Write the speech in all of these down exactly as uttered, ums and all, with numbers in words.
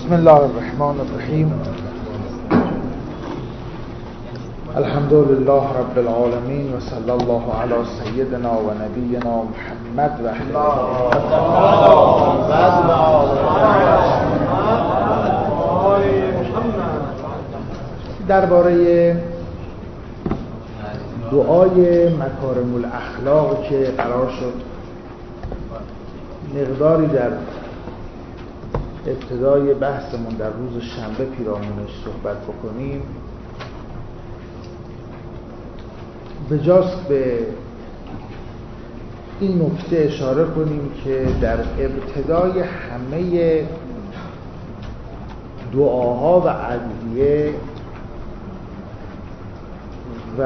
بسم الله الرحمن الرحیم. الحمد لله رب العالمین و صلی الله علی سیدنا و نبینا محمد و درباره دعای مکارم الاخلاق که قرار شد مقداری در ابتدای بحثمون در روز شنبه پیرامونش صحبت بکنیم، بجاست به این نکته اشاره کنیم که در ابتدای همه دعاها و ادعیه و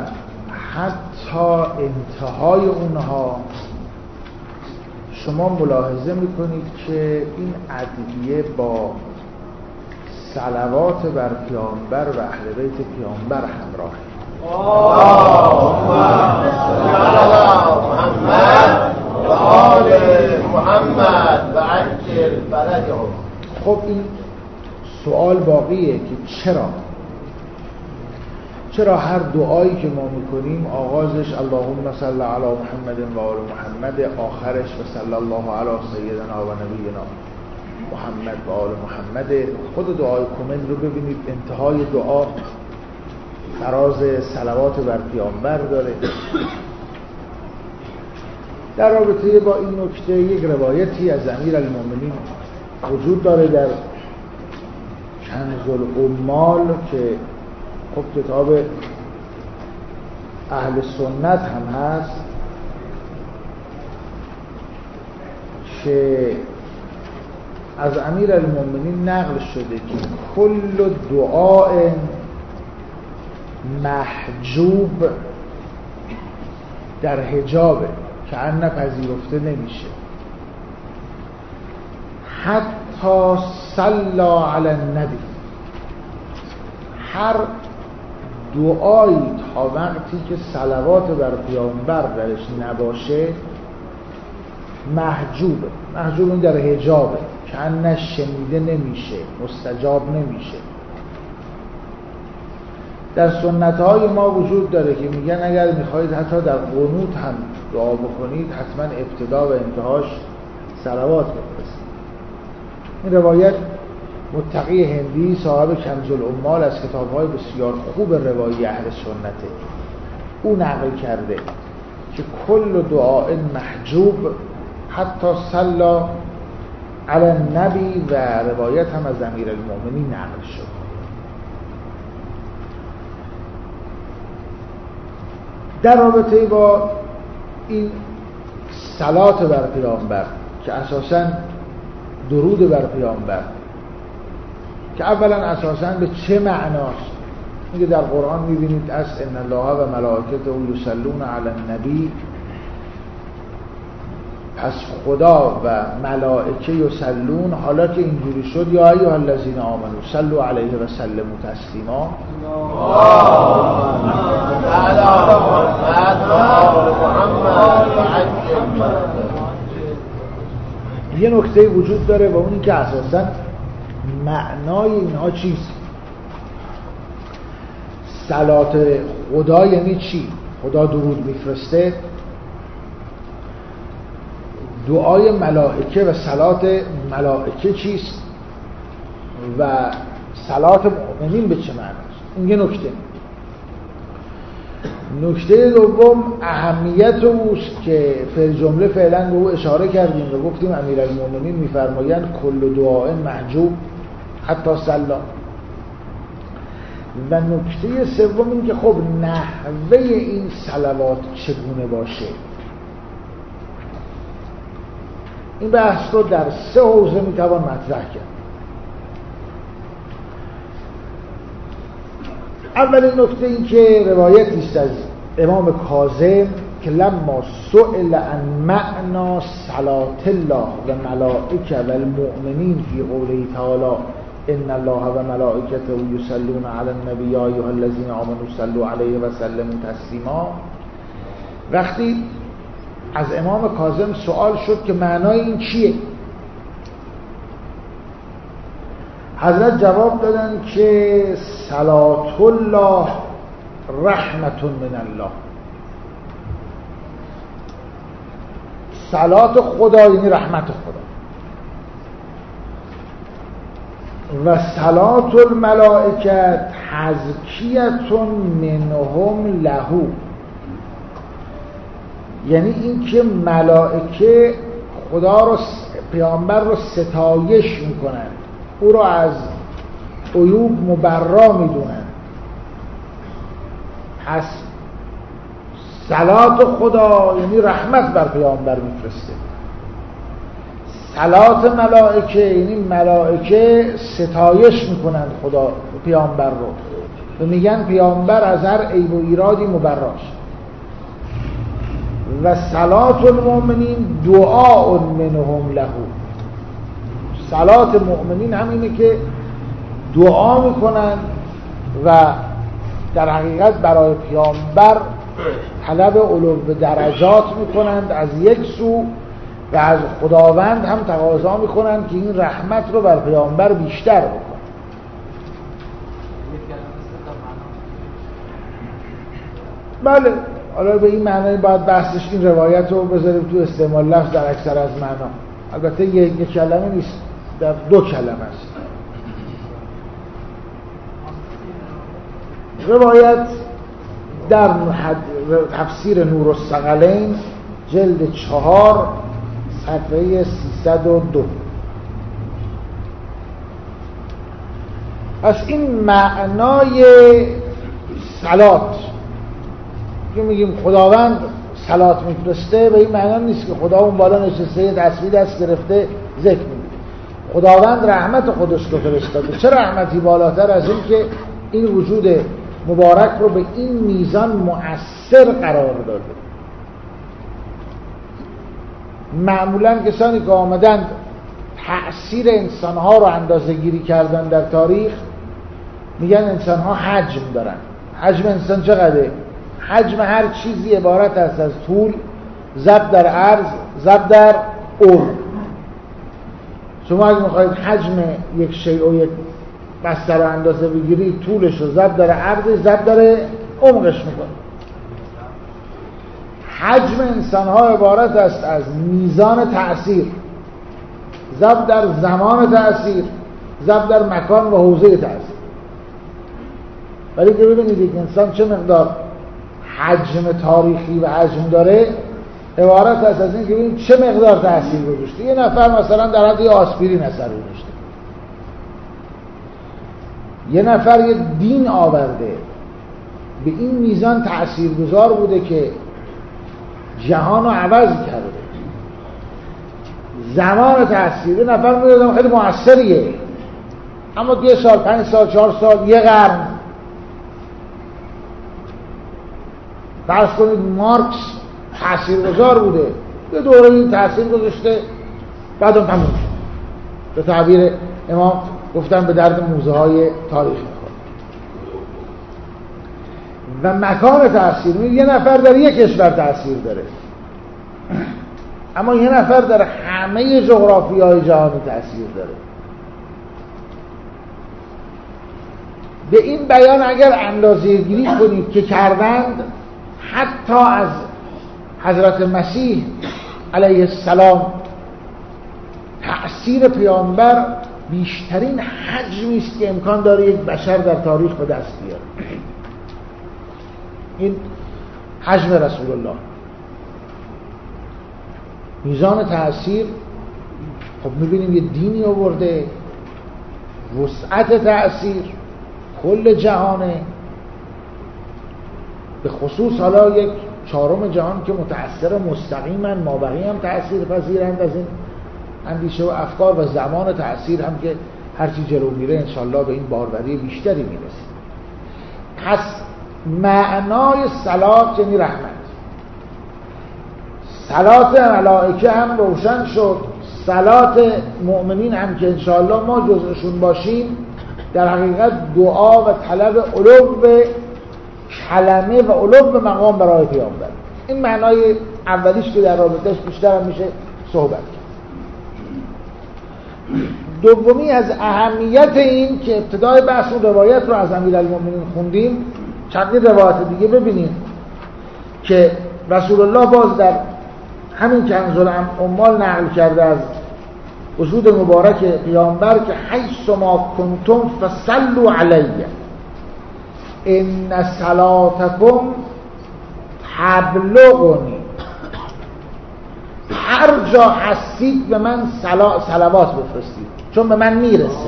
حتی انتهای اونها شما ملاحظه میکنید که این ادعیه با صلوات بر پیامبر و اهل بیت پیامبر همراهه. محمد و آل محمد و عجل فرجهم. خب این سوال باقیه که چرا چرا هر دعایی که ما میکنیم آغازش اللهم صل علی محمد و آل محمد، آخرش و صلی الله علی سیدنا و نبینا محمد و آل محمد. خود دعای کمل رو ببینید، انتهای دعا فراز صلوات بر پیامبر داره. در رابطه با این نکته یک روایتی از امیرالمومنین وجود داره در کنز العمال که خب کتاب اهل سنت هم هست، که از امیرالمومنین نقل شده که کل دعاء محجوب در حجابه که ان پذیرفته نمیشه، حتی صلی علی النبی. هر دعایی تا وقتی که صلوات بر پیامبر درش نباشه محجوبه. محجوب این در حجابه که ان شنیده نمیشه، مستجاب نمیشه. در سنت های ما وجود داره که میگن اگر میخواید حتی در قنوت هم دعا بکنید حتما ابتدا و انتهاش صلوات بفرستید. این روایت متقی هندی صاحب کنز العمال از کتاب‌های بسیار خوب روایی اهل سنته، او نقل کرده که کل دعاء محجوب حتی صلی علی النبی، و روایت هم از امیرالمومنین نقل شد. در رابطه با این صلات بر پیامبر که اساساً درود بر پیامبر، که اولا اساساً به چه معناست؟ میگه در قرآن میبینید از ان الله و ملائکته یصلون علی النبی، پس خدا و ملائکه یصلون، حالا که اینجوری شد یا ایها الذین آمنوا صلوا علیه و سلموا تسلیما. یه نکته وجود داره و اونی که اساساً معنای اینها چیست؟ صلات خدا یعنی چی؟ خدا درود میفرسته. دعای ملائکه و صلات ملائکه چیست؟ و صلات مؤمنین به چه معناست؟ این یه نکته. نکته دوم اهمیت اوست که فی جمله فعلا به او اشاره کردیم و گفتیم امیرالمومنین میفرمایند کل دعاء محجوب حتی صلی. و نکته سوم این که خب نحوه این صلوات چگونه باشه. این بحث رو در سه حوزه میتوان مطرح کرد. اولین نکته این که روایتی است از امام کاظم که لما سئل عن معنی صلات الله و ملائکه و المؤمنین فی قوله تعالی ان الله و ملائکته یصلون علی النبی یا ایها الذین آمنوا صلوا علیه و سلموا تسلیما، وقتی از امام کاظم سوال شد که معنای این چیه، حضرت جواب دادن که صلات الله رحمت من الله. صلات خدا یعنی رحمت خدا و صلات الملائکه تزکیة منهم له، یعنی این که ملائکه خدا رو پیامبر رو ستایش میکنن، او رو از عیوب مبرا میدونن. پس صلات خدا یعنی رحمت بر پیامبر میفرسته، صلات ملائکه یعنی ملائکه ستایش میکنن خدا پیامبر رو و میگن پیامبر از هر عیب و ایرادی مبراست. و صلات المؤمنین دعاء منهم له، صلات مؤمنین همینه که دعا میکنن و در حقیقت برای پیامبر طلب علو درجات میکنند از یک سو و از خداوند هم تقاضا میکنند که این رحمت رو بر پیامبر بیشتر بکنه. بله، حالا به این معنی باید بحثش این روایت رو بذاریم تو استعمال لفظ در اکثر از معنا. البته یک یک کلمه نیست، در دو کلمه است. روایت در تفسیر نورالثقلین جلد چهار صفحه سیصد و دو. پس این معنای صلات که میگیم خداوند صلات میفرسته به این معنا نیست که خدا اون بالا نشسته تسبیح دست گرفته ذکر میگه. خداوند رحمت خودش رو فرستاده. چه رحمتی بالاتر از این که این وجود مبارک رو به این میزان مؤثر قرار داده. معمولا کسانی که آمدند تأثیر انسانها رو اندازه گیری کردن در تاریخ میگن انسانها حجم دارن. حجم انسان چقدره؟ حجم هر چیزی عبارت است از طول ضرب در عرض ضرب در عمق. شما اگه میخواید حجم یک شیء و یک بسته رو اندازه بگیرید، طولش رو ضرب در عرض ضرب در عمقش میکنید. حجم انسان ها عبارت است از میزان تأثیر ضرب در زمان تأثیر ضرب در مکان و حوزه تأثیر. ولی که ببینید یک انسان چه مقدار حجم تاریخی و حجم داره عبارت است از این که ببینید چه مقدار تأثیر گذاشته. یه نفر مثلا در حد یه آسپرین اثر گذاشته، یه نفر یه دین آورده به این میزان تأثیرگذار بوده که جهان رو عوض کرده. زمان تأثیر یه نفر میدادم خیلی مؤثریه، اما یه سال پنج سال چهار سال یه قرن فرض کنید مارکس تأثیرگذار بوده، یه دوره این تأثیر گذاشته بعد اون تموم شد. به تعبیر امام گفتن به درد موزه های تاریخ میخواد. و مکان تأثیر می یه نفر در یک کشور تأثیر داره، اما یه نفر در همه جغرافی های جهانی تأثیر داره. به این بیان اگر اندازه گیری کنید که کردند، حتی از حضرت مسیح علیه السلام تأثیر پیامبر بیشترین حجمی است که امکان داره یک بشر در تاریخ به دست بیاره. این حجم رسول الله، میزان تأثیر. خب میبینیم یه دینی آورده، وسعت تأثیر کل جهانه، به خصوص حالا یک چهارم جهان که متأثر مستقیما، مابقی هم تأثیر پذیرند از این اندیشه و افکار، و زمان تأثیر هم که هرچی جلو میره انشالله به این باروری بیشتری میرسه. پس معنای صلات یعنی رحمت. صلات ملائکه هم روشن شد، صلات مؤمنین هم که انشالله ما جزءشون باشیم در حقیقت دعا و طلب علو به کلمه و علو به مقام برای پیامبر. این معنای اولیش که در رابطهش بیشتر هم میشه صحبت کرد. دومی از اهمیت این که ابتدای بحث و روایت رو از امیرالمومنین خوندیم، چندین روایت دیگه ببینیم که رسول الله باز در همین کنز الاموال نقل کرده از وجود مبارک پیامبر که حیث ما کنتم فصلوا علی ان صلاتکم تبلغنی، هر جا هستید به من صلا... صلوات بفرستید چون به من میرسه.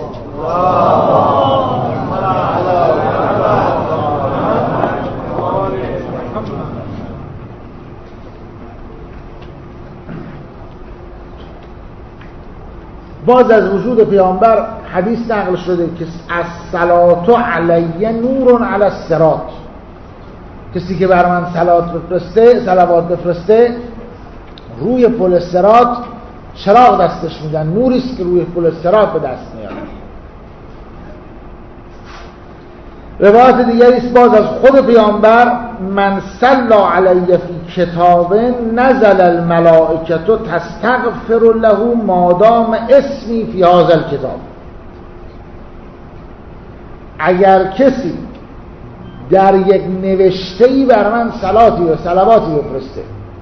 باز از وجود پیامبر حدیث نقل شده که الصلاة علی نور علی الصراط، کسی که بر من صلوات بفرسته صلوات بفرسته روی پل صراط چراغ دستش میدن، نوری است که روی پل صراط به دست میاد. روایت دیگری است باز از خود پیامبر من صلی علی فی کتاب نزل الملائکه تستغفر له مادام اسمی فی هذا الکتاب، اگر کسی در یک نوشته‌ای بر من صلاتی و صلواتی بفرسته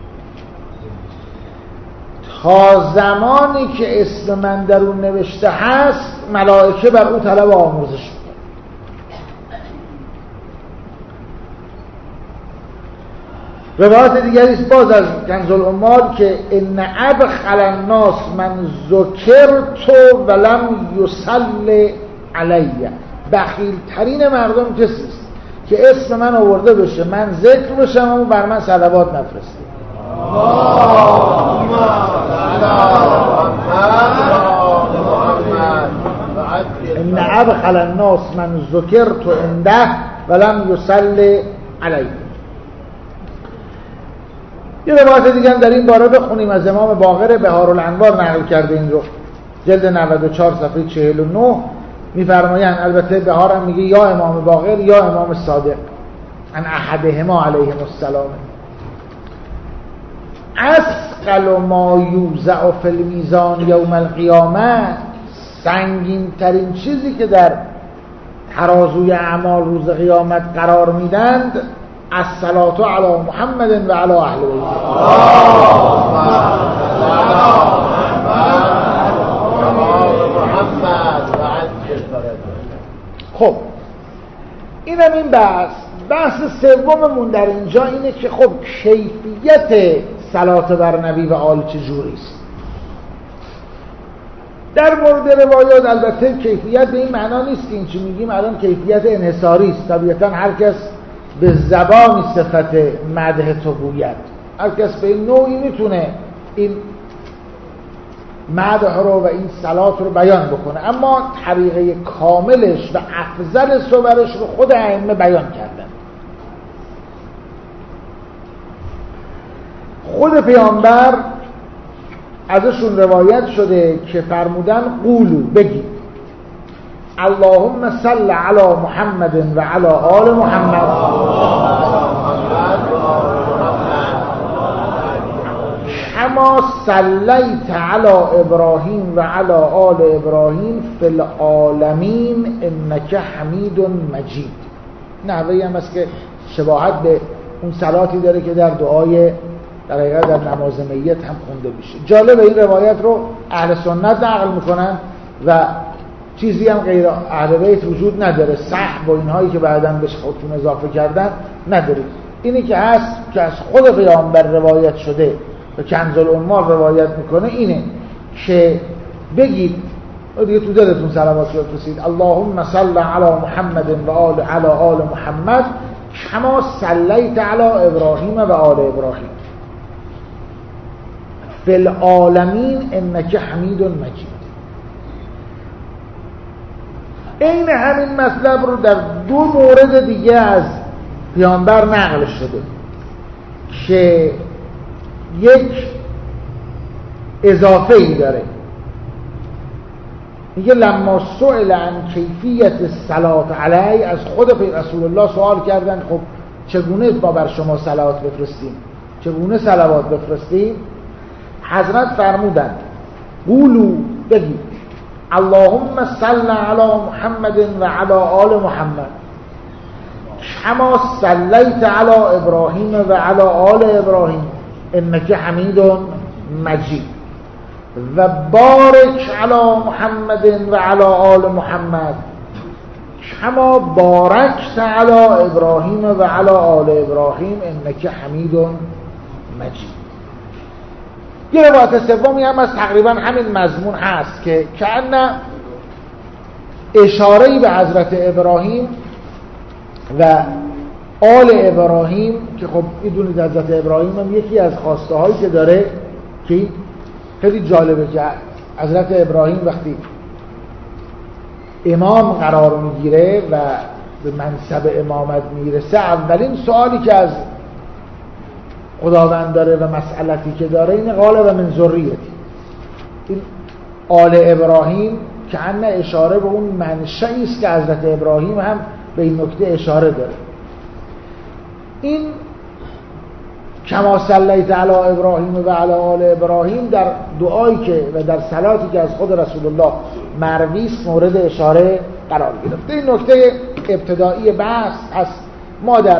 تا زمانی که اسم من در اون نوشته هست، ملائکه بر او طلب آمرزش می‌کنند. روایت دیگری است باز از کنز الاموال که ان ابخل الناس من ذکرت ولم یصلی علی، بخیل ترین مردم کسی است که اسم من آورده بشه، من ذکر بشم اما بر من صلوات نفرسته. ان ابخل الناس من ذکرت عنده ولم یصلی علی. یه روایت دیگه هم در این باره بخونیم از امام باقر بهارالانوار نقل کرده، این رو جلد نود و چهار صفحه چهل و نه میفرمایند، البته بهار هم میگه یا امام باقر یا امام صادق ان احدهما علیهم السلام، اثقل ما یوزع فی المیزان یوم القیامه، سنگین ترین چیزی که در ترازوی اعمال روز قیامت قرار میدند الصلاة علی محمد و علی اهل بیت. خب اینم این بحث. بحث سوممون در اینجا اینه که خب کیفیت صلات بر نبی و آل چجوری است. در مورد روایات البته کیفیت به این معنا نیست که این چی میگیم الان کیفیت انحصاری است. طبیعتا هر کس به زبانی صفت مدح تو گوید، هر کس به این نوعی میتونه این مدح رو و این صلات رو بیان بکنه، اما طریقه کاملش و افضل صورش رو خود ائمه بیان کردن. خود پیامبر ازشون روایت شده که فرمودن قولو، بگید اللهم صل علی محمد و علی آل محمد کما صلیت علی ابراهیم و علی آل ابراهیم فی العالمین انک حمید مجید. نحوهی هم است که شباهت به اون صلاتی داره که در دعای در حقیقت در نماز میت هم خونده میشه. جالب این روایت رو اهل سنت نقل میکنن و چیزی هم غیر اهل بیت وجود نداره، صحب و اینهایی که بعداً بهش خودتون اضافه کردن نداره. اینی که هست که از خود پیامبر روایت شده و کنز الاموال روایت میکنه اینه که بگید دیگه تو دلتون صلوات بفرستید اللهم صل علی محمد و آل علی آل محمد کما صلیت علی ابراهیم و آل ابراهیم فی العالمین انک حمید مجید. این همین مطلب رو در دو مورد دیگه از پیامبر نقل شده که یک اضافه ای داره. میگه لما سئل عن کیفیت الصلاة علی، از خود رسول الله سوال کردن خب چگونه ما بر شما صلوات بفرستیم، چگونه صلوات بفرستیم؟ حضرت فرمودند قولو، بگید اللهم صل علی محمد و علی آل محمد کما صلیت علی ابراهیم و علی آل ابراهیم انک حمید مجید و بارک علی محمد و علی آل محمد کما بارکت علی ابراهیم و علی آل ابراهیم انک حمید مجید. یه روایت سومی هم از تقریبا همین مضمون هست که کأن اشاره‌ای به حضرت ابراهیم و آل ابراهیم که خب میدونید حضرت ابراهیم هم یکی از خواسته هایی که داره که خیلی جالبه که حضرت ابراهیم وقتی امام قرار میگیره و به منصب امامت میرسه اولین سوالی که از خداوند داره و مسئلتی که داره این قال و من ذریتی. این آل ابراهیم که ان اشاره به اون منشأی است که حضرت ابراهیم هم به این نکته اشاره داره. این کما صلیت علی ابراهیم و علی آل ابراهیم در دعایی که و در صلاتی که از خود رسول الله مروی است مورد اشاره قرار گرفته. این نکته ابتدایی بحث است. ما در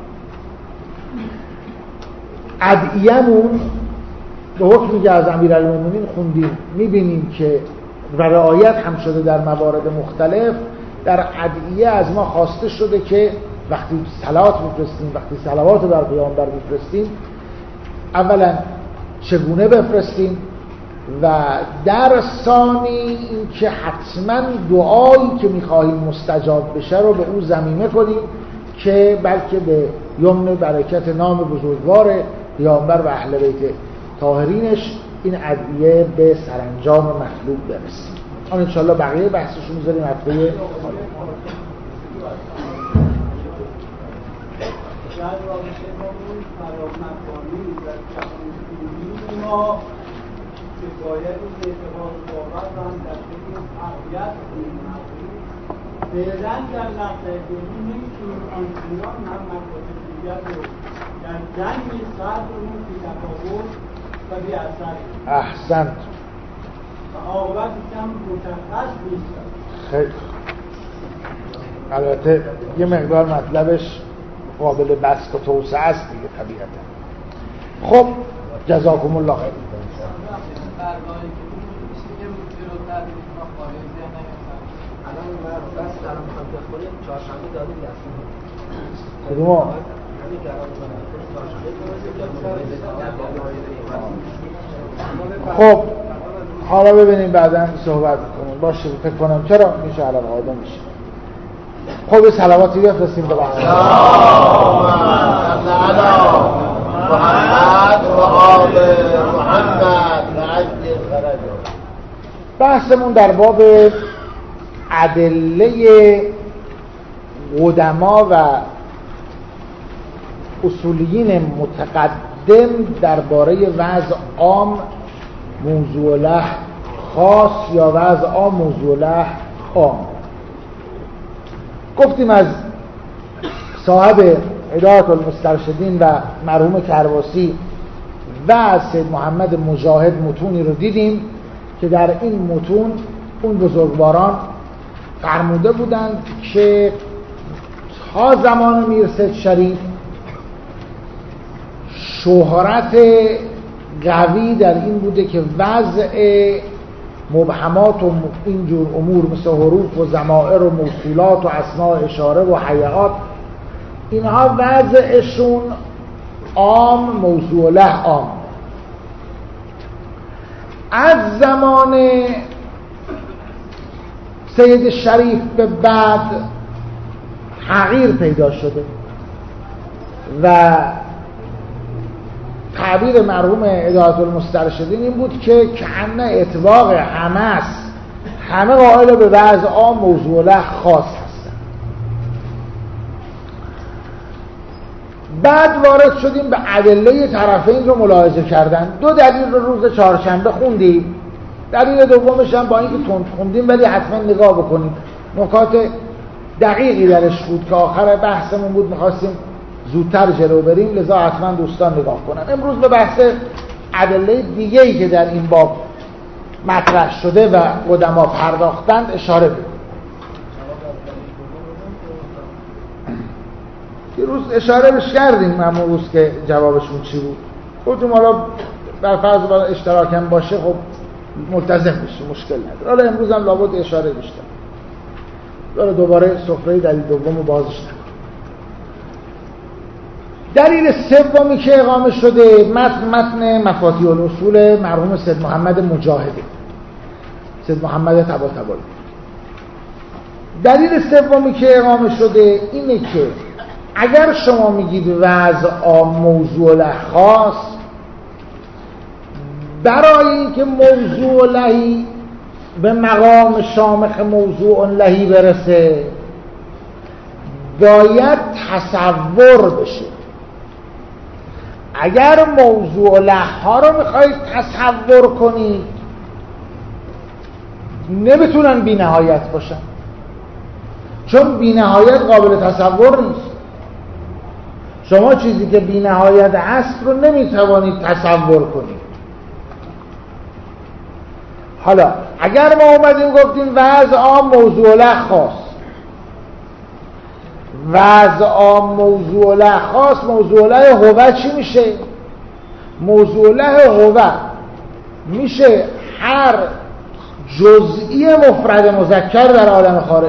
ادعیه‌مون به حکمی که از امیرالمومنین خوندیم میبینیم که و رعایت هم شده در موارد مختلف. در ادعیه از ما خواسته شده که وقتی صلات میفرستیم، وقتی صلوات بر پیامبر میفرستیم، اولا چگونه بفرستیم و در ثانی این که حتما دعایی که میخواهیم مستجاب بشه رو به او ضمیمه کنیم که بلکه به یمن برکت نام بزرگوار پیامبر و اهل بیت طاهرینش این ادعیه به سرانجام مطلوب برسیم. آن انشاءالله بقیه بحثشو میذاریم هفته شاید رابطه با اون فرامکانی و جهانجویی ما که باید این اعتبار باور رو هم در فکر تقویت کنیم. فعلا در لحظه دومی نمیتونیم آنچنان هم مکاتبیت رو در جنگ صدرمون بی تفاوت و بی اثر احسنت و عاقبتش هم مشخص نیست. خیلی البته یه مقدار مطلبش قابل بسط و توسعه است دیگه طبیعتا. خب جزاکم الله خیر. کدوم؟ خب حالا ببینیم بعدا صحبت کنیم. باشه فکر کنم چرا میشه علم قاعده میشه. خب صلواتی بفرستیم به محمد و آل محمد و عجل فرجه. بحثمون در باب ادله قدما و اصولیین متقدم درباره وضع عام موضوع له خاص یا وضع عام موضوع له عام. گفتیم از صاحب هدایت المسترشدین و مرحوم کرواسی و از سید محمد مجاهد متونی رو دیدیم که در این متون اون بزرگواران فرموده بودند که تا زمان میرسید شریف شهرت قوی در این بوده که وضع مبهمات و اینجور امور مثل حروف و ضمائر و موصولات و اسماء اشاره و حیات اینها وضعشون عام موضوع له عام. از زمان سید شریف به بعد تغییر پیدا شده و تعبیر مرحوم هدایت المسترشدین این بود که کأن اطلاق همه است، همه قائل به وضع عام موضوع له خاص هستن. بعد وارد شدیم به ادله طرفین رو ملاحظه کردن. دو دلیل رو روز چهارشنبه خوندیم. دلیل دومش هم با اینکه تند خوندیم ولی حتما نگاه بکنیم، نکات دقیقی درش بود که آخر بحثمون بود می‌خواستیم زودتر جلو بریم، لذا حتما دوستان نگاه کنن. امروز به بحث ادله دیگه‌ای که در این باب مطرح شده و قدما پرداختند اشاره بکنید. یه روز اشاره بهش کردیم، اما روز که جوابشون چی بود گفتیم حالا بر فرض بالا اشتراکم باشه خب ملتزم بشه، مشکل نداره. حالا امروز هم لابد اشاره بیشتر حالا دوباره سفره دلیل دوم رو بازش نکنم. دلیل سومی که اقامه شده متن متن مفاتیح الاصول مرحوم سید محمد مجاهده، سید محمد طباطبایی. دلیل سومی که اقامه شده اینه که اگر شما میگید وضع عام موضوع له خاص، برای اینکه موضوع لهی به مقام شامخ موضوع لهی برسه باید تصور بشه. اگر موضوع له ها رو میخواید تصور کنید نمیتونن بی نهایت باشن، چون بی نهایت قابل تصور نیست. شما چیزی که بی نهایت هست رو نمیتوانید تصور کنید. حالا اگر ما اومدیم گفتیم وضع عام موضوع له خاص، وضع عام موضوع له خاص، موضوع له هوه چی میشه؟ موضوع له هوه میشه هر جزئی مفرد مذکر در عالم خارج.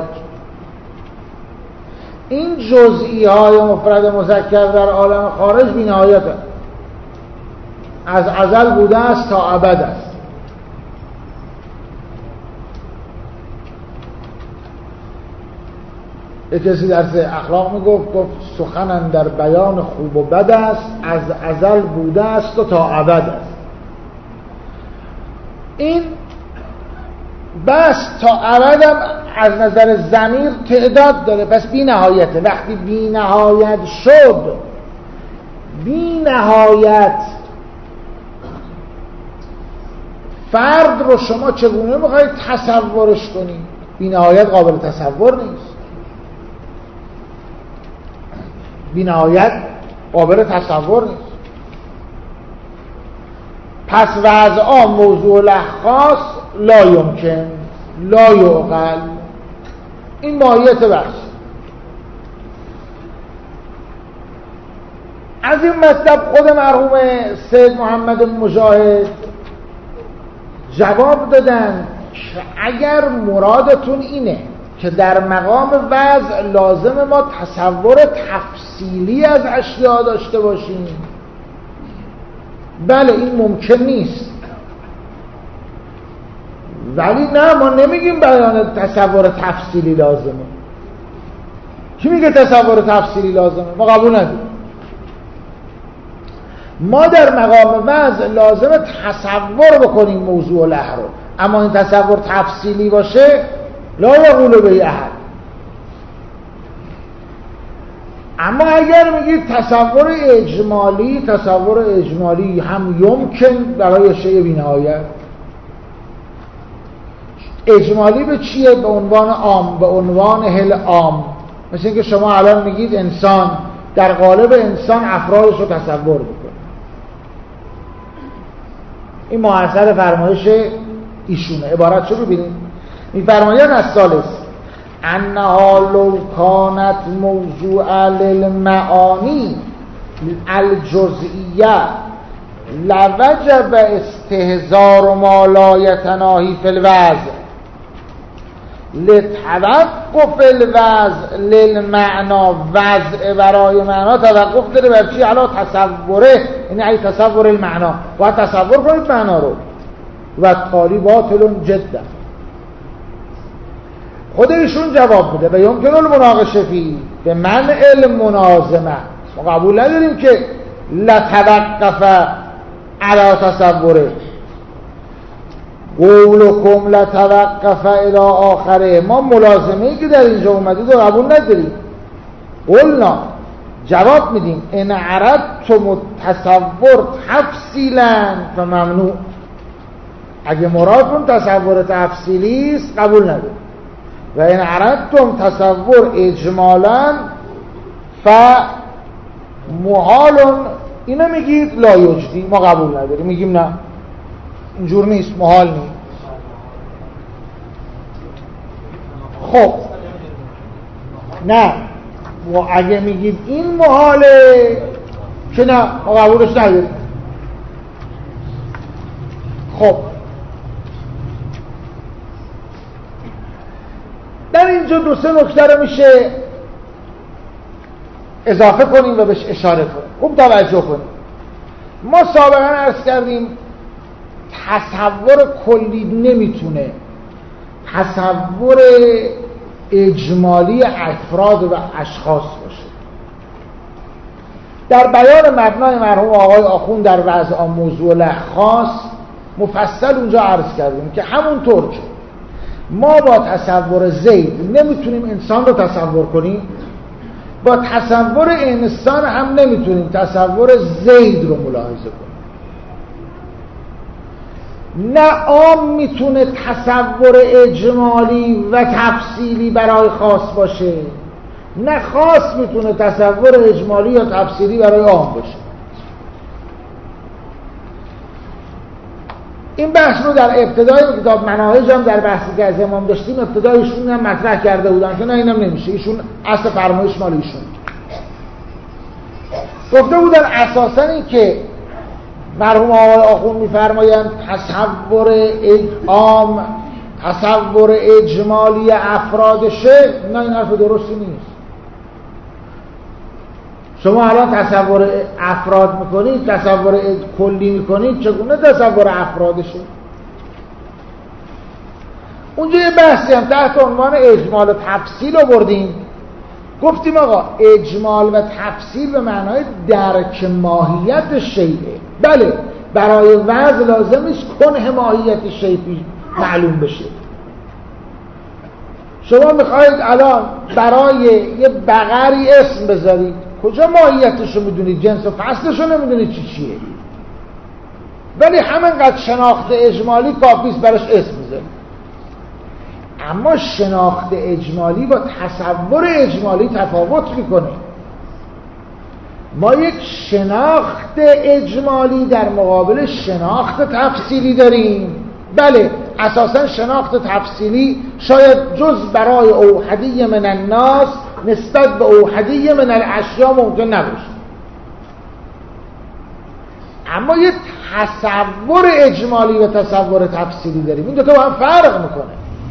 این جزئی های مفرد مذکر در عالم خارج بی نهایت هست، از ازل بوده است تا ابد است. یک کسی درس اخلاق میگفت، گفت سخنم در بیان خوب و بد است، از ازل بوده است و تا ابد است. این بس تا ابدم از نظر ضمیر تعداد داره، پس بی نهایته. وقتی بی نهایت شد، بی نهایت فرد رو شما چگونه میخواید تصورش کنید؟ بی نهایت قابل تصور نیست. بی نهایت قابل تصور نیست. پس وضع عام موضوع له خاص لا یمکن، لا یعقل. این ماهیت بحث. از این مطلب خود مرحوم سید محمد مجاهد جواب دادن که اگر مرادتون اینه که در مقام وضع لازم ما تصور تفصیلی از اشیاء داشته باشیم، بله این ممکن نیست، ولی نه ما نمیگیم بیان تصور تفصیلی لازمه. کی میگه تصور تفصیلی لازمه؟ ما قبول نداریم. ما در مقام وضع لازم تصور بکنیم موضوع له رو، اما این تصور تفصیلی باشه لا یقول به احد. اما اگر میگید تصور اجمالی، تصور اجمالی هم یمکن برای شیء بی نهایت. اجمالی به چیه؟ به عنوان عام، به عنوان هل عام. مثل اینکه شما الان میگید انسان، در قالب انسان افرادش رو تصور بکنید. این محصل فرمایش ایشونه. عبارت چه رو ببینید؟ میفرماید از ثالث انها لو کانت موضوع للمعانی الجزئیه لوجب استهزار ما لا یتناهی فی الوضع لتوقف الوضع للمعنا. وضع برای معنا توقف داره بر چی؟ علا تصوره، یعنی ای تصور المعنا، باید تصور کنید معنا رو. و تالی باطل جدا. خود ایشون جواب میده و یمکن المناقشه فی به منع المناظمه. ما قبول نداریم که لتوقف علی تصوره. قولکم لتوقف الی آخره. ما ملازمه‌ای که در اینجا اومده رو قبول نداریم. قلنا جواب میدیم ان عرضتم التصور تفصیلا فممنوع. اگه مرادتون تصور تفصیلی است قبول نداریم. و این عرضتم تصور اجمالا فمحال. اینو میگید لا یجدی، ما قبول نداریم، میگیم نه اینجور نیست، محال نیست. خب نه و اگه میگید این محاله که نه ما قبولش نداریم. خب در اینجا دو سه نکته رو میشه اضافه کنیم و بهش اشاره کنیم. خوب توجه کنیم. ما سابقا عرض کردیم تصور کلی نمیتونه تصور اجمالی افراد و اشخاص باشه. در بیان مبنای مرحوم آقای آخوند در وضع موضوع خاص مفصل اونجا عرض کردیم که همونطور که ما با تصور زید نمیتونیم انسان رو تصور کنیم، با تصور انسان هم نمیتونیم تصور زید رو ملاحظه کنیم. نه عام میتونه تصور اجمالی و تفصیلی برای خاص باشه، نه خاص میتونه تصور اجمالی یا تفصیلی برای عام باشه. این بحث رو در ابتدای کتاب مناهج هم در بحثی که از امام داشتیم ابتدایشون هم مطرح کرده بودن که نه اینم نمیشه، ایشون اصل فرمایش مال ایشون گفته بودن اساساً این که مرحوم آقای آخوند میفرمایند تصور عام تصور اجمالی افرادشه، نه این حرف درستی نیست. شما الان تصور افراد میکنید، تصور کلی میکنید، چگونه تصور افرادشه؟ اونجا یه بحثی هم تحت عنوان اجمال و تفصیل آوردیم. گفتیم آقا اجمال و تفصیل به معنای درک ماهیت شیئه. بله برای وضع لازم نیست کنه ماهیت شیء معلوم بشه. شما میخواید الان برای یه بقری اسم بذارید، کجا ماهیتش رو میدونید؟ جنس و فصلش رو نمیدونید چی چیه، ولی همینقدر شناخت اجمالی کافیست براش اسم بذارید. اما شناخت اجمالی با تصور اجمالی تفاوت میکنه. ما یک شناخت اجمالی در مقابل شناخت تفصیلی داریم. بله اساسا شناخت تفصیلی شاید جز برای اوحدی من الناس نسبت به اوحدی من الاشیا ممکن نباشه، اما یک تصور اجمالی و تصور تفصیلی داریم. این دو تا با هم فرق میکنه.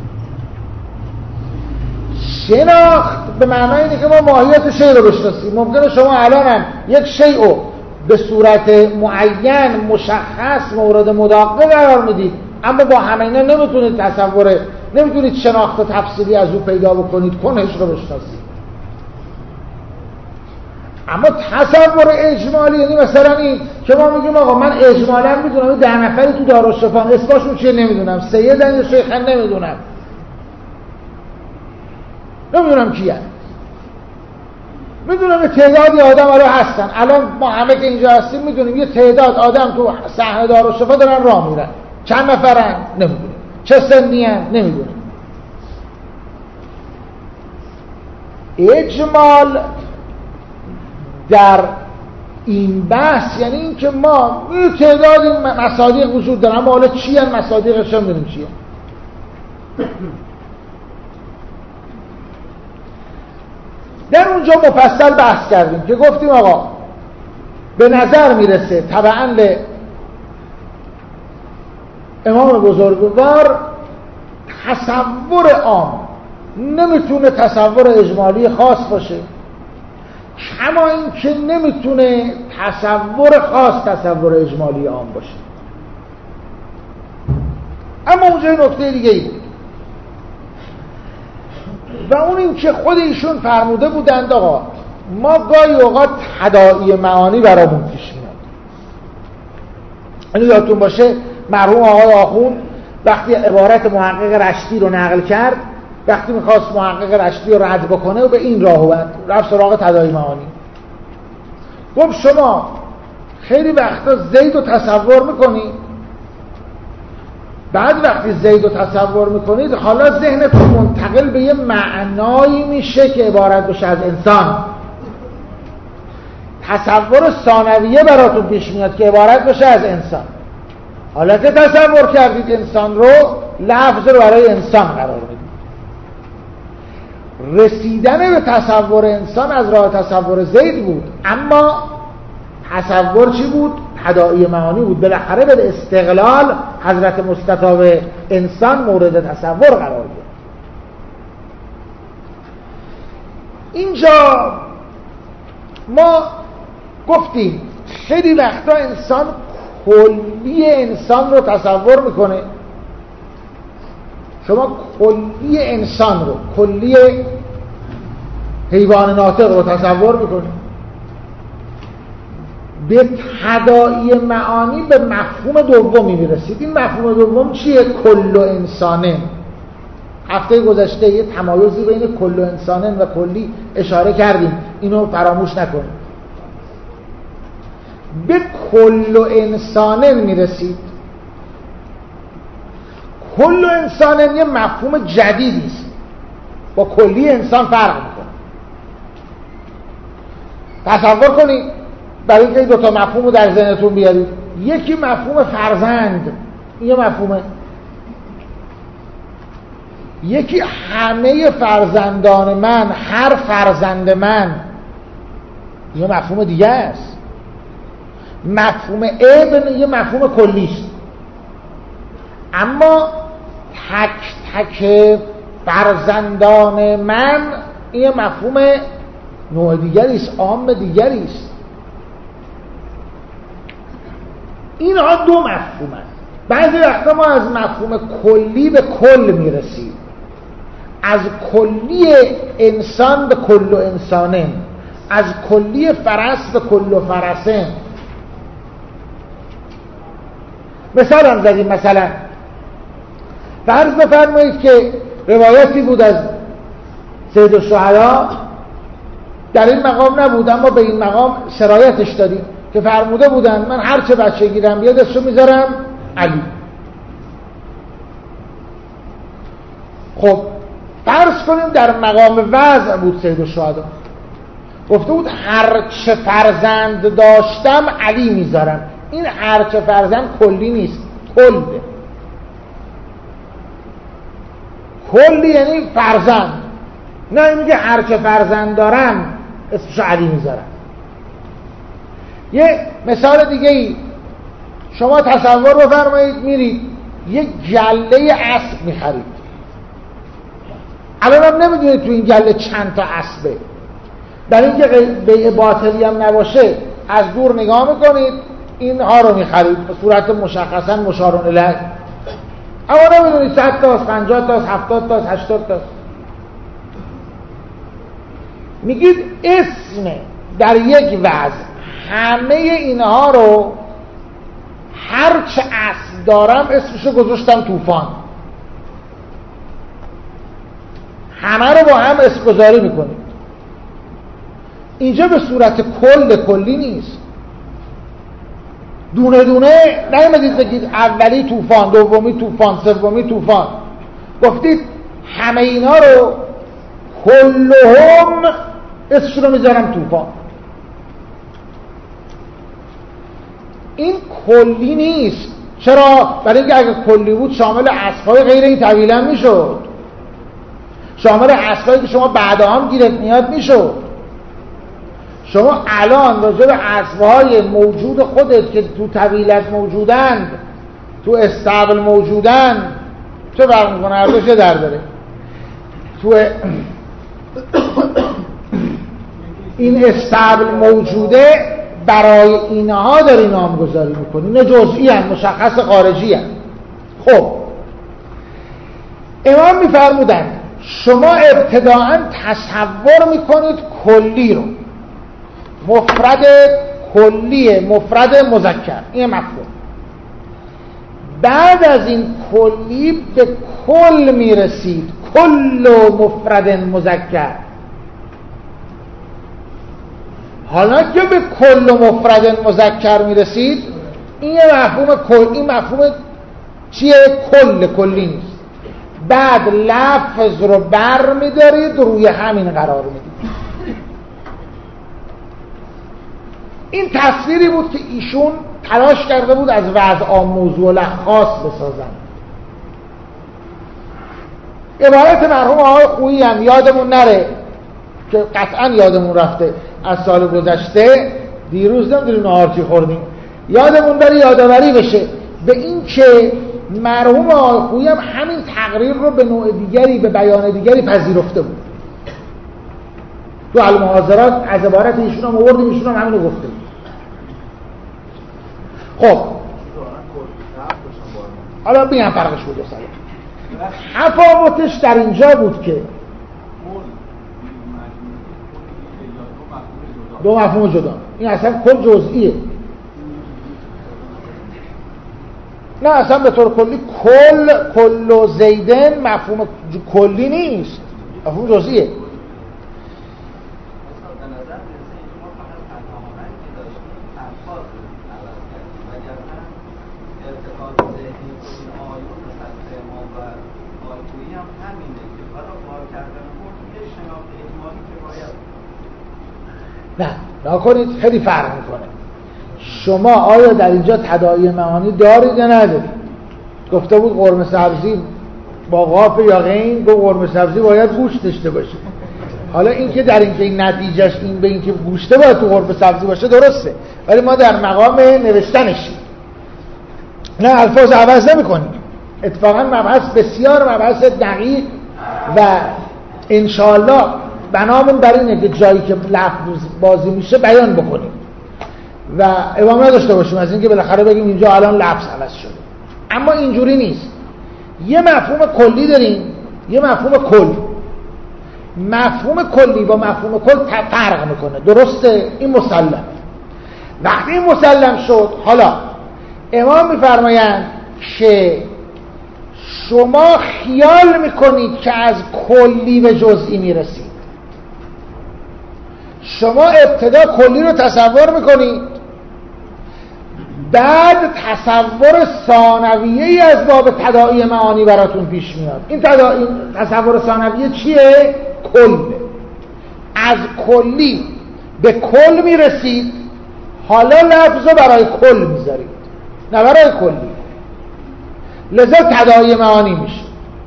شناخت به معنای اینه که ما ماهیت شیء رو بشناسیم. ممکنه شما الان هم یک شیء رو به صورت معین مشخص مورد مداقه قرار میدید، اما با همه اینا نمیتونید تصور نمیتونید شناخت تفصیلی از او پیدا بکنید، کنش رو بشناسید. اما تصور اجمالی یعنی مثلا این که ما میگیم آقا من اجمالا میدونم این ده نفری تو دارالشفا اسمشون چیه نمیدونم، سیدن یا شیخن نمیدونم، نمیدونم کیه، میدونم یه تعدادی آدم الان هستن. الان ما همه که اینجا هستیم میدونیم یه تعداد آدم تو صحنه دارالشفا دارن راه میرن، چند نفرن نمیدونیم، چه سنی ان نمیدونیم. اجمال در این بحث یعنی این که ما یه تعدادی مصادیق وجود دارن، اما حالا چی ان مصادیقش هم نمیدونیم چیه. در اونجا مفصل بحث کردیم که گفتیم آقا به نظر میرسه تبعاً به امام بزرگوار تصور عام نمیتونه تصور اجمالی خاص باشه، کما این که نمیتونه تصور خاص تصور اجمالی عام باشه. اما اونجا نکته دیگه ای بود و اون این که خود ایشون فرموده بودند آقا ما گاهی اوقات تداعی معانی برامون پیش میاد. اینو یادتون باشه مرحوم آقای آخوند وقتی عبارت محقق رشتی رو نقل کرد، وقتی میخواست محقق رشتی رو رد بکنه و به این راه اومد رفت سراغ تداعی معانی. گفت شما خیلی وقتا زید رو تصور میکنید، بعد وقتی زید رو تصور میکنید حالا ذهنتون منتقل به یه معنایی میشه که عبارت بشه از انسان. تصور ثانویه براتون پیش میاد که عبارت بشه از انسان. حالا که تصور کردید انسان رو، لفظ رو برای انسان قرار بدید. رسیدن به تصور انسان از راه تصور زید بود، اما تصور چی بود؟ تداعی معانی بود. بالاخره به استقلال حضرت مستطاب انسان مورد تصور قرار گرفت. اینجا ما گفتیم خیلی وقتا انسان کلی انسان رو تصور میکنه. شما کلی انسان رو، کلی حیوان ناطق رو تصور میکنه، به تداعی معانی به مفهوم دومی میرسید. این مفهوم دوم چیه؟ کل انسانه. هفته گذشته یه تمایزی بین کل انسانه و کلی اشاره کردیم، اینو فراموش نکنید. به کل انسانه میرسید. کل انسانه یه مفهوم جدیدی است، با کلی انسان فرق میکنه. تصور کنید برای اینکه دو تا مفهوم رو در ذهنتون بیارید. یکی مفهوم فرزند، یه مفهومه. یکی همه فرزندان من، هر فرزند من، یه مفهوم دیگه است. مفهوم ابن یه مفهوم کلی است، اما تک تک فرزندان من یه مفهوم نوع دیگری است، عام دیگری است. اینها دو مفهوم است. بعضی وقتا ما از مفهوم کلی به کل میرسیم، از کلی انسان به کل انسانه، از کلی فرس به کل فرسه. مثال هم زدیم. مثلا فرض بفرمایید که روایتی بود از سید الشهدا، در این مقام نبود اما به این مقام سرایتش دادیم، که فرموده بودن من هر چه بچه گیرم بیاد اسمو میذارم علی. خب فرض کنیم در مقام وضع بود سید الشهدا، گفته بود هر چه فرزند داشتم علی میذارم. این هر چه فرزند کلی نیست، کله. کلی یعنی فرزند، نه میگه هر چه فرزند دارم اسمشو علی میذارم. یه مثال دیگه ای، شما تصور بفرمایید میرید یه گله اسب میخرید. الان هم نمیدونید تو این گله چند تا اسبه. در اینکه بیع باطلی هم نباشه از دور نگاه میکنید اینها رو میخرید به صورت مشخصا مشار الیه، اما نمیدونید صد تاست، پنجاه تاست، هفتاد تاست، هشتاد تاست. میگید اسم در یک وضع همه اینها رو هر چه اسب دارم اسمشو گذاشتم طوفان. همه رو با هم اسم گذاری میکنید. اینجا به صورت کل کلی نیست، دونه دونه نمیدید بگید اولی طوفان، دومی طوفان، سومی طوفان. گفتید همه اینا رو کلهم اسمشون رو میذارم طوفان. این کلی نیست. چرا؟ برای اینکه اگه کلی بود شامل اسب‌های غیر این طویله میشد، شامل اسب‌هایی که شما بعدا هم گیرت میاد میشد. شما الان راجع به اسب‌های موجود خودت که تو طویلت موجودند، تو استبل موجودند، چه فرق میکنه؟ هر دو چه در داره؟ تو این استبل موجوده برای اینها داری نامگذاری میکنی. نه جزئی هم، مشخص خارجی هم. خب امام میفرمودن شما ابتداعا تصور میکنید کلی رو، مفرد کلیه، مفرد مذکر، این مفهوم. بعد از این کلی به کل میرسید، کل مفرد مذکر. حالا که به کل مفرد مذکر میرسید، این مفهوم کل، این مفهوم چیه؟ کل، کلی نیست. بعد لفظ رو بر میدارید روی همین قرار میدید. این تصویری بود که ایشون تلاش کرده بود از وضع موضوع خاص بسازن. عبارت مرحوم آقای خویی هم یادمون نره که قطعا یادمون رفته از سال گذشته، دیروز نمیدونیم نهار چی خوردیم، یادمون داره یادآوری بشه به این که مرحوم آقای خویی هم همین تقریر رو به نوع دیگری، به بیان دیگری پذیرفته بود. تو المحاضرات از عبارت ایشون هم آوردیم، ایشون هم همینو گفته بود. خب حالا میگم فرقش بود. تفاوتش در اینجا بود که دو مفهوم جدا، این اصلا کل جزئیه. نه اصلا به طور کلی کل کل و زیدن مفهوم کلی نیست، مفهوم جزئیه. نه نکنید خیلی فرق میکنه. شما آیا در اینجا تداعی معانی دارید یا ندارید؟ گفته بود قرمه سبزی با قاف یا غین، گفت قرمه سبزی باید گوشت داشته باشه. حالا این که در اینکه این نتیجهش این به اینکه گوشته باید تو قرمه سبزی باشه درسته، ولی ما در مقام نوشتنش نه الفاظ عوض نمی‌کنیم. اتفاقا مبحث بسیار مبحث دقیق و انشاءالله بنامون بر اینه که جایی که لفظ بازی میشه بیان بکنیم و ابهام نداشته باشیم از اینکه بالاخره بگیم اینجا الان لفظ عوض شده. اما اینجوری نیست. یه مفهوم کلی داریم، یه مفهوم کل. مفهوم کلی با مفهوم کل فرق میکنه، درسته؟ این مسلم. وقتی این مسلم شد، حالا امام میفرمایند که شما خیال میکنید که از کلی به جزئی میرسید. شما ابتدا کلی رو تصور میکنید، بعد تصور ثانویه‌ای از باب تداعی معانی براتون پیش میاد. این تداعی تصور ثانویه چیه؟ کل. از کلی به کل میرسید، حالا لفظو برای کل میذارید نه برای کلی، لذا تداعی معانی میشه.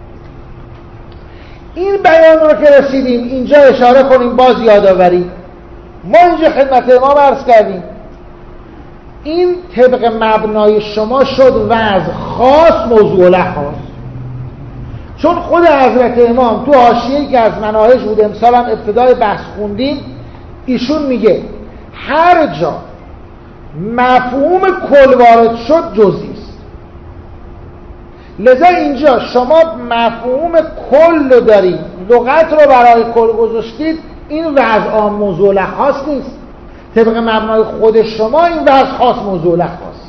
این بیان رو که رسیدیم اینجا اشاره کنیم باز یادآوری. ما اینجا خدمت امام عرض کردیم این طبق مبنای شما شد وضع خاص موضوع له خاص، چون خود حضرت امام تو حاشیه‌ای که از مناهج بود امسال هم ابتدای بحث خوندیم، ایشون میگه هر جا مفهوم کل وارد شد جزئی است. لذا اینجا شما مفهوم کل رو دارید، لغت رو برای کل گذاشتید، این وضع عام موضوع له خاص نیست. طبق مبنای خود شما این وضع خاص موضوع له خاص.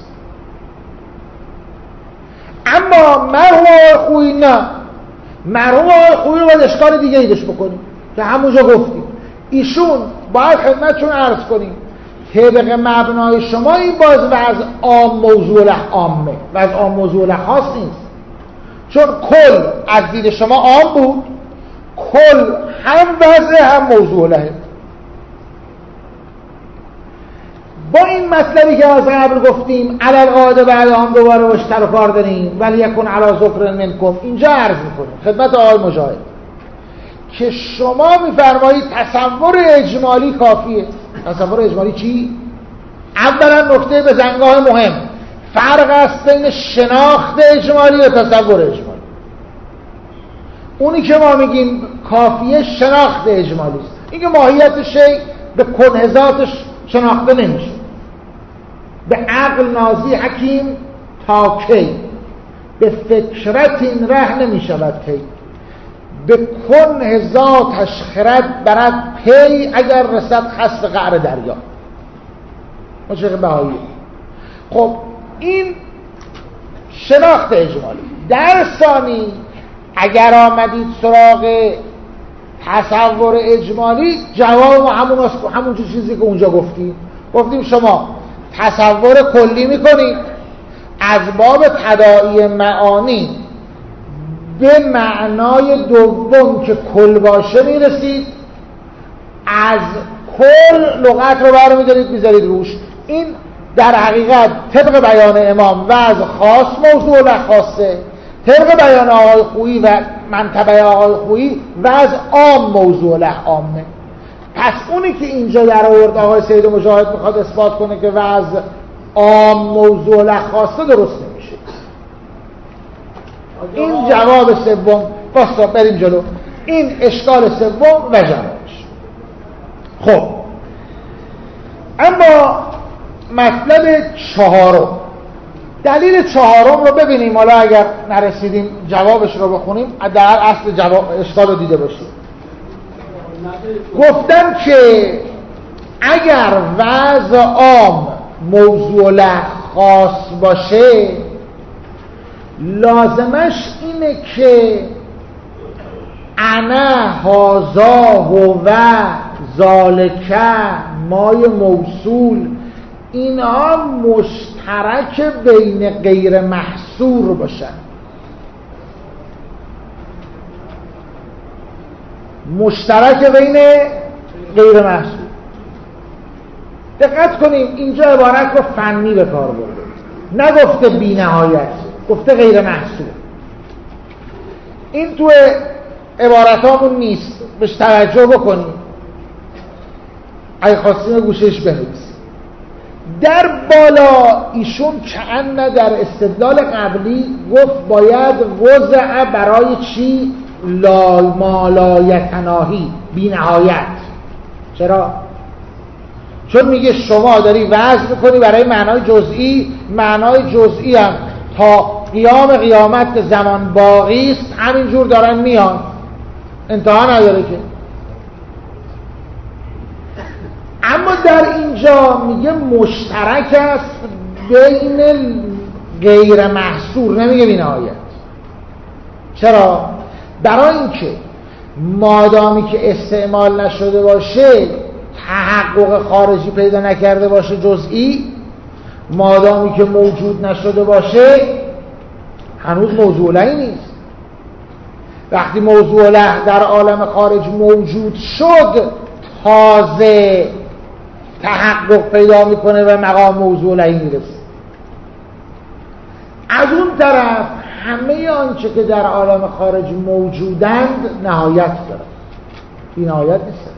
اما مرحوم آقای خویی نه، مرحوم آقای خویی رو باید اشکال دیگه ایدش بکنیم که همونجا گفتیم. ایشون باید خدمتشون عرض کنیم طبق مبنای شما این باز وضع عام موضوع له عامه، وضع عام موضوع له خاص نیست، چون کل از دید شما عام بود، کل هم وضع هم موضوع له. با این مطلبی که از قبل گفتیم علی القاعده بعد هم دوباره باشتر و کار داریم ولی یکن علی ذکر منکم، اینجا عرض میکنیم خدمت آقای مجاهد که شما میفرمایید تصور اجمالی کافیه. تصور اجمالی چی؟ اولا نکته به زنگاه مهم، فرق است بین شناخت اجمالی و تصور اجمالی. اونی که ما میگیم کافیه شناخت اجمالی است، این که ماهیت شی به کنهزاتش شناخته نمیشه. به عقل نازی حکیم تا کی، به فکرت این ره نمیشود کی، به کنهزاتش خرد برد پی، اگر رسد خسف قعر دریا. مشیخ بهایی. خب این شناخت اجمالی. در ثانی اگر آمدید سراغ تصور اجمالی، جواب همون همون چیزی که اونجا گفتیم. گفتیم شما تصور کلی میکنید، از باب تداعی معانی به معنای دوم که کل باشه میرسید، از کل لغت رو برمی دارید میذارید روش. این در حقیقت طبق بیان امام وضع خاص موضوع له خاصه، طبق بیان آقای خویی و منطبع آقای خویی وضع عام موضوع له عامه. پس اونی که اینجا در آورد آقای سید مجاهد میخواد اثبات کنه که وضع عام موضوع له خاصه درست نمیشه. این جواب سوم. باستا بریم جلو. این اشکال سوم و جوابش. خب اما مطلب چهارم، دلیل چهارم رو ببینیم. حالا اگر نرسیدیم جوابش رو بخونیم در اصل جواب اشکال رو دیده باشیم. گفتم که اگر وضع عام موضوع له خاص باشه لازمش اینه که انا هازا هو ذالک مای موصول اینها مشترک بین غیر محصور باشن. مشترک بین غیر محصور. دقت کنیم اینجا عبارت رو فنی به کار برده، نگفته بی نهایت، گفته غیر محصور. این تو عبارتامون نیست، بهش توجه بکنیم. اگه خواستیم گوشش بنویسیم. در بالا ایشون کأن در استدلال قبلی گفت باید وضع برای چی؟ لا ما لا یتناهی، بی نهایت. چرا؟ چون میگه شما داری وضع میکنی برای معنای جزئی، معنای جزئی هم تا قیام قیامت که زمان باقی است همینجور دارن میان، انتها نداره که. اما در اینجا میگه مشترک است بین غیر محصور، نمیگه بی نهایت. چرا؟ برای اینکه مادامی که استعمال نشده باشه، تحقق خارجی پیدا نکرده باشه جزئی، مادامی که موجود نشده باشه هنوز موضوع لهی نیست. وقتی موضوع له در عالم خارج موجود شد تازه تحقق پیدا میکنه و مقام موضوع لهی میرسه. از اون طرف همه آنچه که در عالم خارج موجودند نهایت دارند، بی نهایت نیستند.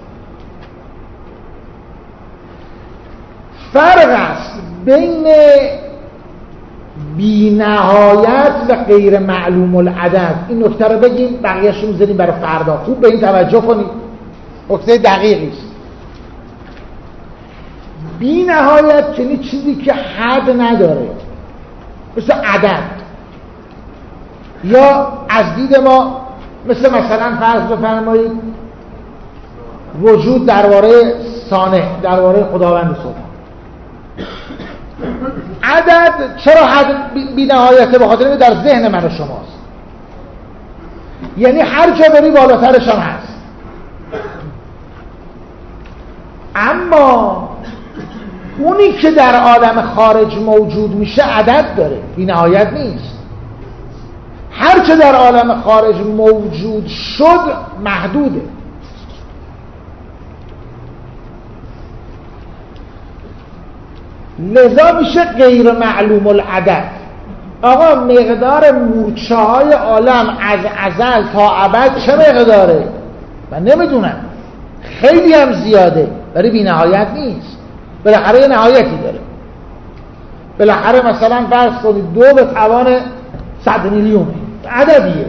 فرق است بین بی نهایت و غیر معلوم العدد. این نکته رو بگیم، بقیه‌اش رو می‌ذاریم برای فردا. خوب به این توجه کنید، نکته دقیقی است. بی نهایت یعنی چیزی که حد نداره، مثل عدد، یا از دید ما مثل مثلا فرض بفرمایید وجود درباره صانع، درباره خداوند سبحان. عدد چرا حد بی نهایته؟ به خاطر اینکه در ذهن من و شماست، یعنی هر جا بری بالاترش هم هست. اما اونی که در عالم خارج موجود میشه عدد داره، بی نهایت نیست. هر چه در عالم خارج موجود شد محدوده. لذا میشه غیر معلوم العدد. آقا مقدار مورچه های عالم از ازل تا ابد چه مقداره؟ من نمیدونم، خیلی هم زیاده ولی بی نهایت نیست. بالاخره یه نهایتی داره. بالاخره مثلا فرض کنید دو به توان صد میلیون عددیه،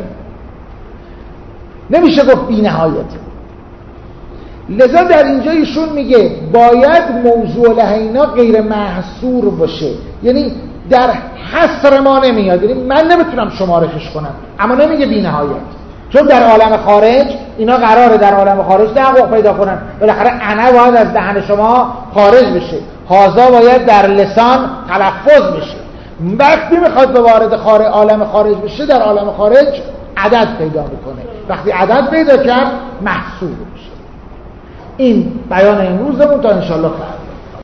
نمیشه گفت بی نهایته. لذا در اینجا ایشون میگه باید موضوع له اینا غیر محصور باشه، یعنی در حصر ما نمیاد، یعنی من نمیتونم شمارشش کنم، اما نمیگه بی نهایت، چون در عالم خارج اینا قراره در عالم خارج تحقق پیدا کنن. بالاخره انا باید از دهن شما خارج بشه، هازا باید در لسان تلفظ بشه. وقتی میخواد به وارد خارج عالم خارج بشه در عالم خارج عدد پیدا میکنه. وقتی عدد پیدا کرد محصول بشه. این بیان امروزمون تا انشالله.